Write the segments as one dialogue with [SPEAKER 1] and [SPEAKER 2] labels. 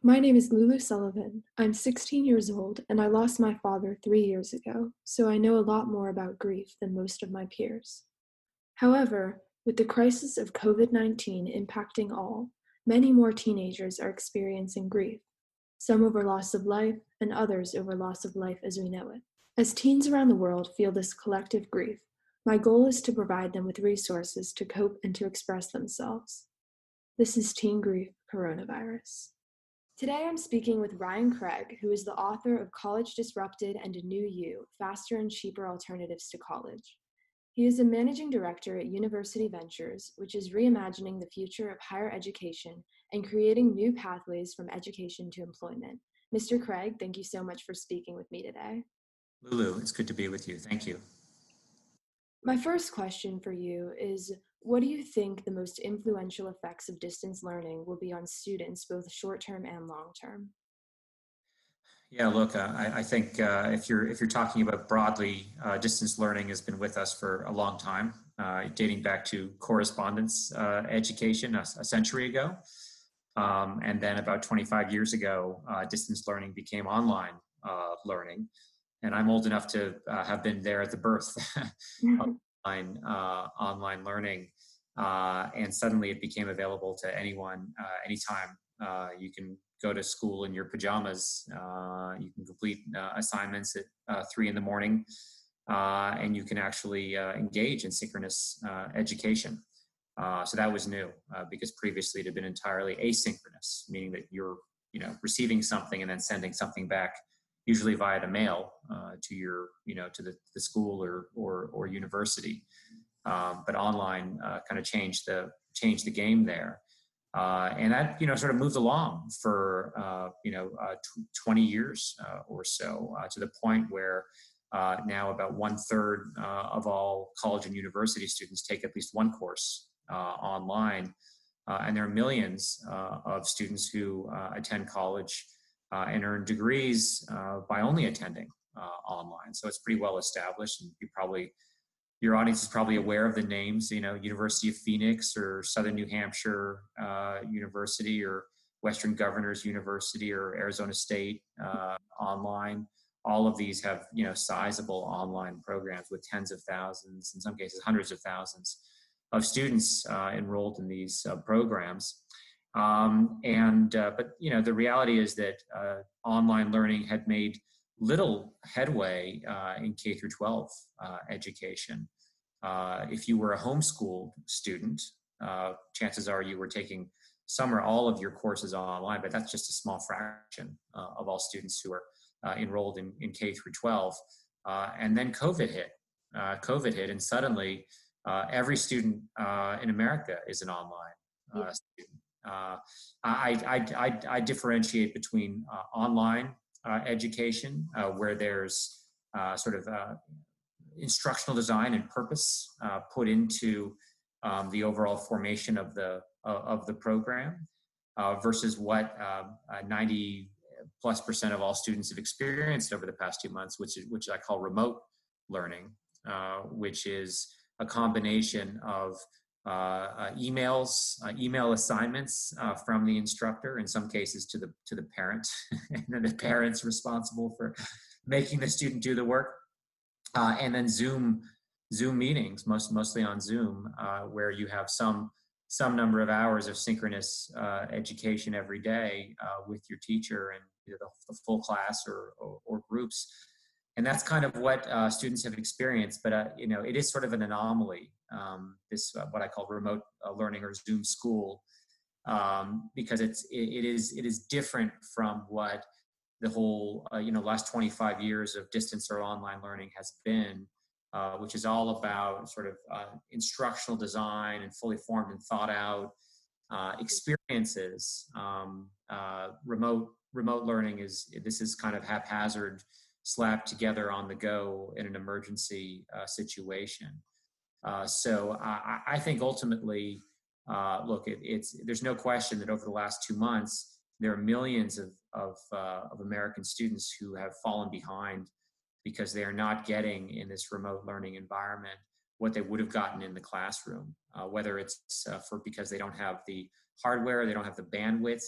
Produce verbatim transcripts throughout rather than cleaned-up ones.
[SPEAKER 1] My name is Lulu Sullivan. I'm sixteen years old, and I lost my father three years ago, so I know a lot more about grief than most of my peers. However, with the crisis of COVID nineteen impacting all, many more teenagers are experiencing grief, some over loss of life, and others over loss of life as we know it. As teens around the world feel this collective grief, my goal is to provide them with resources to cope and to express themselves. This is Teen Grief Coronavirus. Today I'm speaking with Ryan Craig, who is the author of College Disrupted and A New You, Faster and Cheaper Alternatives to College. He is a managing director at University Ventures, which is reimagining the future of higher education and creating new pathways from education to employment. Mister Craig, thank you so much for speaking with me today.
[SPEAKER 2] Lulu, it's good to be with you. Thank you.
[SPEAKER 1] My first question for you is, what do you think the most influential effects of distance learning will be on students, both short-term and long-term?
[SPEAKER 2] Yeah, look, uh, I, I think uh, if you're if you're talking about broadly, uh, distance learning has been with us for a long time, uh, dating back to correspondence uh, education a, a century ago, um, and then about twenty-five years ago, uh, distance learning became online uh, learning, and I'm old enough to uh, have been there at the birth of online uh, online learning, uh, and suddenly it became available to anyone, uh, anytime. Uh, you can go to school in your pajamas. Uh, you can complete uh, assignments at uh, three in the morning, uh, and you can actually uh, engage in synchronous uh, education. Uh, so that was new uh, because previously it had been entirely asynchronous, meaning that you're, you know, receiving something and then sending something back, usually via the mail uh, to your, you know, to the, the school or or, or university. Um, but online uh, kind of changed the changed the game there. Uh, and that, you know, sort of moved along for, uh, you know, uh, t- twenty years uh, or so, uh, to the point where uh, now about one third uh, of all college and university students take at least one course uh, online. Uh, and there are millions uh, of students who uh, attend college uh, and earn degrees uh, by only attending uh, online. So it's pretty well established, and you probably your audience is probably aware of the names, you know, University of Phoenix or Southern New Hampshire uh, University or Western Governors University or Arizona State uh, online. All of these have, you know, sizable online programs with tens of thousands, in some cases hundreds of thousands of students uh, enrolled in these uh, programs. Um, and, uh, but, you know, the reality is that uh, online learning had made little headway uh, in K through twelve uh, education. Uh, if you were a homeschooled student, uh, chances are you were taking some or all of your courses online, but that's just a small fraction uh, of all students who are uh, enrolled in, in K through twelve. Uh, and then COVID hit. Uh, COVID hit, and suddenly uh, every student uh, in America is an online
[SPEAKER 1] Yeah.
[SPEAKER 2] uh, student. Uh, I, I, I, I differentiate between uh, online uh, education, uh, where there's uh, sort of uh, instructional design and purpose uh, put into um, the overall formation of the uh, of the program, uh, versus what uh, uh, ninety plus percent of all students have experienced over the past two months, which is which I call remote learning, uh, which is a combination of uh, uh, emails, uh, email assignments uh, from the instructor, in some cases to the to the parent, and then the parent's responsible for making the student do the work, uh, and then Zoom Zoom meetings, most mostly on Zoom, uh, where you have some some number of hours of synchronous uh, education every day uh, with your teacher and either the, the full class or, or, or groups. And that's kind of what uh, students have experienced, but uh, you know, it is sort of an anomaly. Um, this uh, what I call remote uh, learning or Zoom school, um, because it's it, it is it is different from what the whole uh, you know last twenty-five years of distance or online learning has been, uh, which is all about sort of uh, instructional design and fully formed and thought out uh, experiences. Um, uh, remote remote learning is this is kind of haphazard, slapped together on the go in an emergency uh, situation. Uh, so I, I think ultimately, uh, look, it, it's there's no question that over the last two months, there are millions of of, uh, of American students who have fallen behind because they are not getting in this remote learning environment what they would have gotten in the classroom, uh, whether it's uh, for because they don't have the hardware, they don't have the bandwidth,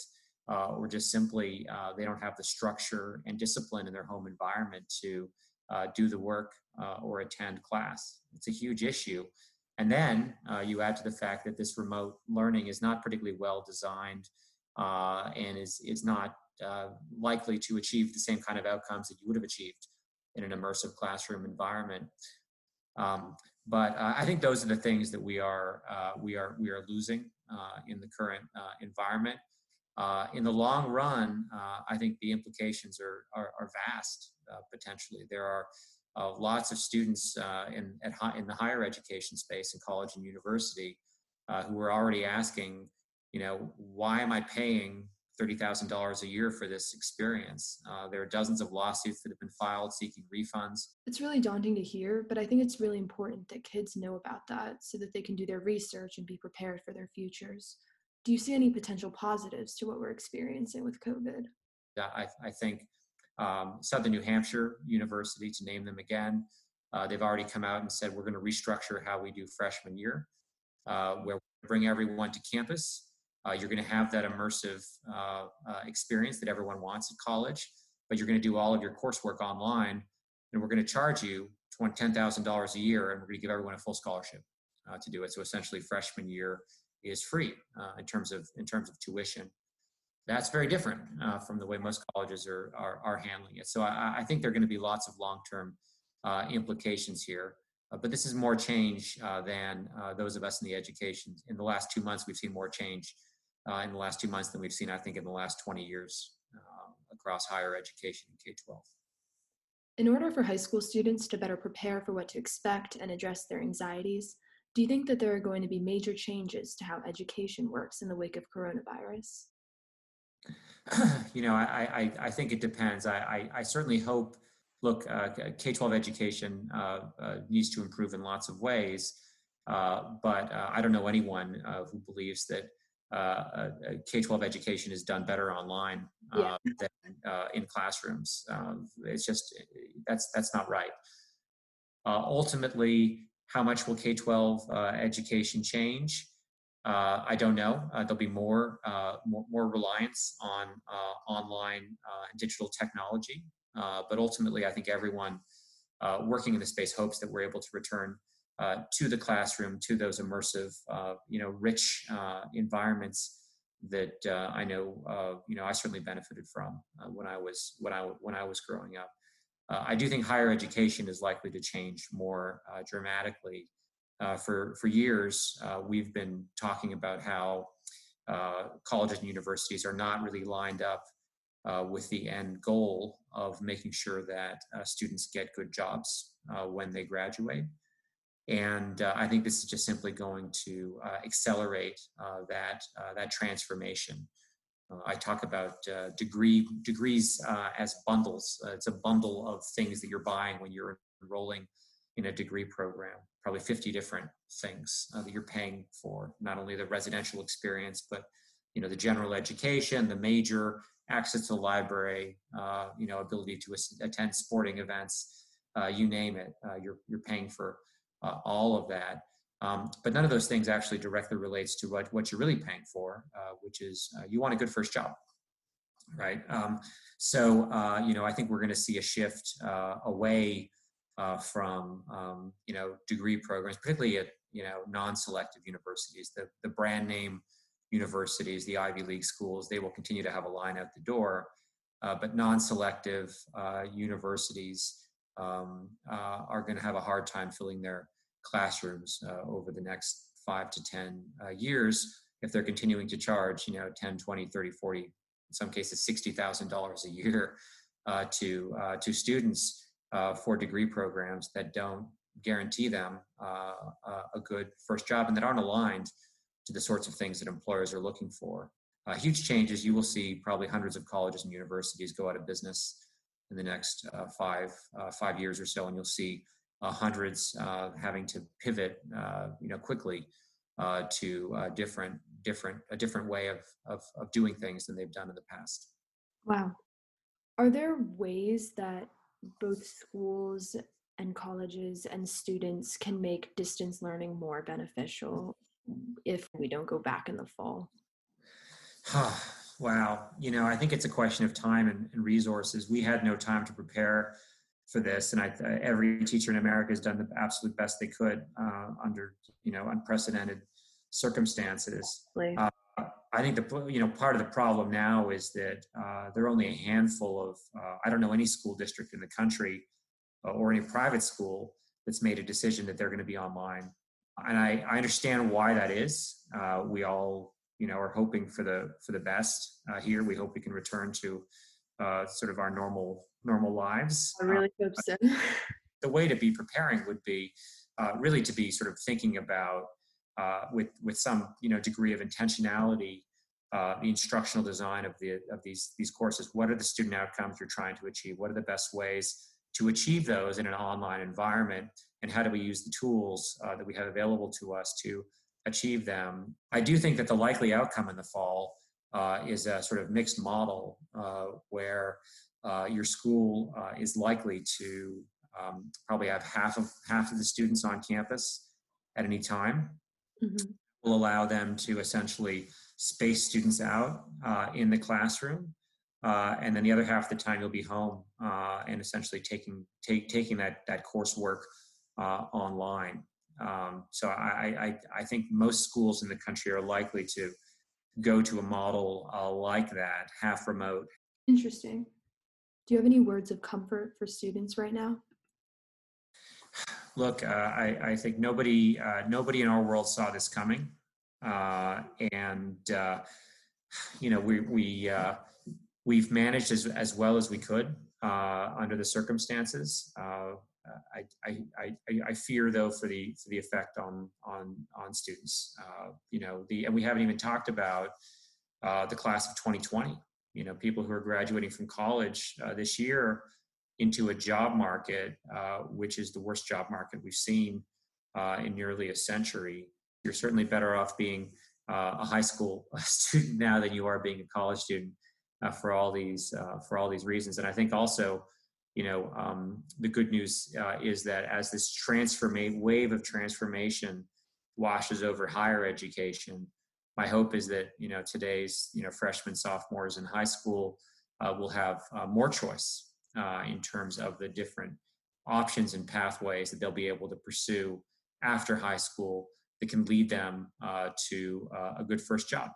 [SPEAKER 2] uh, or just simply uh, they don't have the structure and discipline in their home environment to uh, do the work uh, or attend class. It's a huge issue. And then uh, you add to the fact that this remote learning is not particularly well designed uh, and is, is not uh, likely to achieve the same kind of outcomes that you would have achieved in an immersive classroom environment. Um, but uh, I think those are the things that we are uh, we are we are losing uh, in the current uh, environment. Uh, in the long run, uh, I think the implications are are, are vast. Uh, potentially, there are uh, lots of students uh, in at high, in the higher education space in college and university uh, who are already asking, you know, why am I paying thirty thousand dollars a year for this experience? Uh, there are dozens of lawsuits that have been filed seeking refunds.
[SPEAKER 1] It's really daunting to hear, but I think it's really important that kids know about that so that they can do their research and be prepared for their futures. Do you see any potential positives to what we're experiencing with COVID?
[SPEAKER 2] I, I think um, Southern New Hampshire University, to name them again, uh, they've already come out and said we're going to restructure how we do freshman year, uh, where we bring everyone to campus. Uh, you're going to have that immersive uh, uh, experience that everyone wants at college, but you're going to do all of your coursework online, and we're going to charge you ten thousand dollars a year, and we're going to give everyone a full scholarship uh, to do it. So essentially, freshman year is free uh, in terms of in terms of tuition. That's very different uh, from the way most colleges are are, are handling it. So I, I think there are going to be lots of long-term uh, implications here. Uh, but this is more change uh, than uh, those of us in the education. In the last two months, we've seen more change uh, in the last two months than we've seen, I think, in the last twenty years uh, across higher education and K twelve.
[SPEAKER 1] In order for high school students to better prepare for what to expect and address their anxieties, do you think that there are going to be major changes to how education works in the wake of coronavirus?
[SPEAKER 2] You know, I, I, I think it depends. I, I, I certainly hope, look, uh, K twelve education uh, uh, needs to improve in lots of ways, uh, but uh, I don't know anyone uh, who believes that uh, K twelve education is done better online
[SPEAKER 1] Yeah.
[SPEAKER 2] uh, than uh, in classrooms. Uh, it's just, that's, that's not right. Uh, ultimately, how much will K twelve uh, education change? Uh, I don't know. Uh, there'll be more, uh, more, more reliance on uh, online uh, digital technology, uh, but ultimately, I think everyone uh, working in the space hopes that we're able to return uh, to the classroom, to those immersive, uh, you know, rich uh, environments that uh, I know, uh, you know, I certainly benefited from uh, when I was when I when I was growing up. Uh, I do think higher education is likely to change more uh, dramatically. Uh, for for years, uh, we've been talking about how uh, colleges and universities are not really lined up uh, with the end goal of making sure that uh, students get good jobs uh, when they graduate. And uh, I think this is just simply going to uh, accelerate uh, that uh, that transformation. Uh, I talk about uh, degree degrees uh, as bundles. Uh, it's a bundle of things that you're buying when you're enrolling in a degree program. Probably fifty different things uh, that you're paying for. Not only the residential experience, but you know the general education, the major, access to the library, uh, you know, ability to attend sporting events. Uh, you name it. Uh, you're you're paying for uh, all of that. Um, but none of those things actually directly relates to what, what you're really paying for, uh, which is uh, you want a good first job, right? Um, so, uh, you know, I think we're going to see a shift uh, away uh, from, um, you know, degree programs, particularly at, you know, non-selective universities. The, the brand name universities, the Ivy League schools, they will continue to have a line out the door, uh, but non-selective uh, universities um, uh, are going to have a hard time filling their classrooms uh, over the next five to ten uh, years if they're continuing to charge, you know, ten, twenty, thirty, forty, in some cases sixty thousand dollars a year uh, to uh, to students uh, for degree programs that don't guarantee them uh, a good first job and that aren't aligned to the sorts of things that employers are looking for. Uh, huge changes. You will see probably hundreds of colleges and universities go out of business in the next uh, five uh, five years or so, and you'll see Uh, hundreds uh, having to pivot, uh, you know, quickly uh, to uh, different, different, a different way of, of of doing things than they've done in the past.
[SPEAKER 1] Wow. Are there ways that both schools and colleges and students can make distance learning more beneficial if we don't go back in the fall?
[SPEAKER 2] Wow. You know, I think it's a question of time and, and resources. We had no time to prepare for this, and I, uh, every teacher in America has done the absolute best they could uh, under, you know, unprecedented circumstances.
[SPEAKER 1] Like,
[SPEAKER 2] Uh, I think the, you know, part of the problem now is that uh, there are only a handful of, uh, I don't know any school district in the country uh, or any private school that's made a decision that they're going to be online. And I, I understand why that is. Uh, we all, you know, are hoping for the for the best uh, here. We hope we can return to uh, sort of our normal normal lives.
[SPEAKER 1] I
[SPEAKER 2] Uh,
[SPEAKER 1] really hope so.
[SPEAKER 2] the way to be preparing would be uh, really to be sort of thinking about uh, with with some you know degree of intentionality uh, the instructional design of the of these these courses. What are the student outcomes you're trying to achieve? What are the best ways to achieve those in an online environment? And how do we use the tools uh, that we have available to us to achieve them? I do think that the likely outcome in the fall uh, is a sort of mixed model uh, where uh, your school uh, is likely to um, probably have half of half of the students on campus at any time.
[SPEAKER 1] Mm-hmm.
[SPEAKER 2] Will allow them to essentially space students out uh, in the classroom, uh, and then the other half of the time you'll be home uh, and essentially taking take, taking that that coursework uh, online. Um, so I, I I think most schools in the country are likely to go to a model uh, like that, half remote.
[SPEAKER 1] Interesting. Do you have any words of comfort for students right now?
[SPEAKER 2] Look, uh, I, I think nobody uh, nobody in our world saw this coming, uh, and uh, you know we we uh, we've managed as as well as we could uh, under the circumstances. Uh, I, I I I fear though for the for the effect on on on students. Uh, you know the and we haven't even talked about uh, the class of twenty twenty. You know people who are graduating from college uh, this year into a job market, uh, which is the worst job market we've seen uh, in nearly a century. You're certainly better off being uh, a high school student now than you are being a college student uh, for all these uh, for all these reasons. And I think also, you know, um, the good news uh, is that as this transforma- wave of transformation washes over higher education, my hope is that you know today's you know freshmen, sophomores in high school uh, will have uh, more choice uh, in terms of the different options and pathways that they'll be able to pursue after high school that can lead them uh, to uh, a good first job.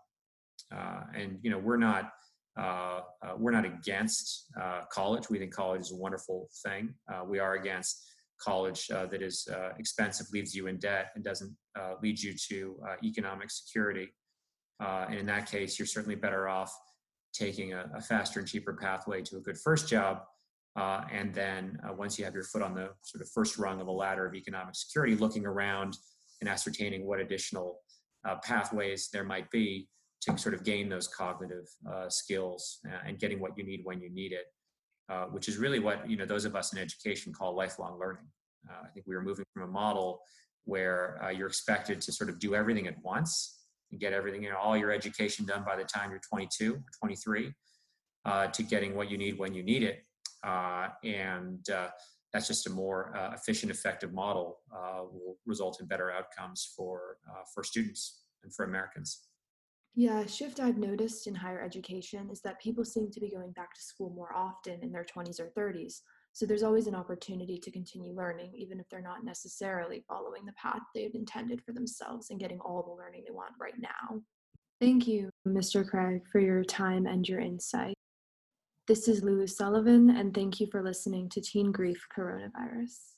[SPEAKER 2] Uh, and you know, we're not uh, uh, we're not against uh, college. We think college is a wonderful thing. Uh, we are against college uh, that is uh, expensive, leaves you in debt, and doesn't uh, lead you to uh, economic security. Uh, and in that case, you're certainly better off taking a, a faster and cheaper pathway to a good first job. Uh, and then uh, once you have your foot on the sort of first rung of a ladder of economic security, looking around and ascertaining what additional uh, pathways there might be to sort of gain those cognitive uh, skills uh, and getting what you need when you need it, uh, which is really what you know those of us in education call lifelong learning. Uh, I think we are moving from a model where uh, you're expected to sort of do everything at once and get everything, you know, all your education done by the time you're twenty-two or twenty-three, uh, to getting what you need when you need it. Uh, and uh, that's just a more uh, efficient, effective model uh, will result in better outcomes for uh, for students and for Americans.
[SPEAKER 1] Yeah, a shift I've noticed in higher education is that people seem to be going back to school more often in their twenties or thirties. So there's always an opportunity to continue learning, even if they're not necessarily following the path they've intended for themselves and getting all the learning they want right now. Thank you, Mister Craig, for your time and your insight. This is Lulu Sullivan, and thank you for listening to Teen Grief Coronavirus.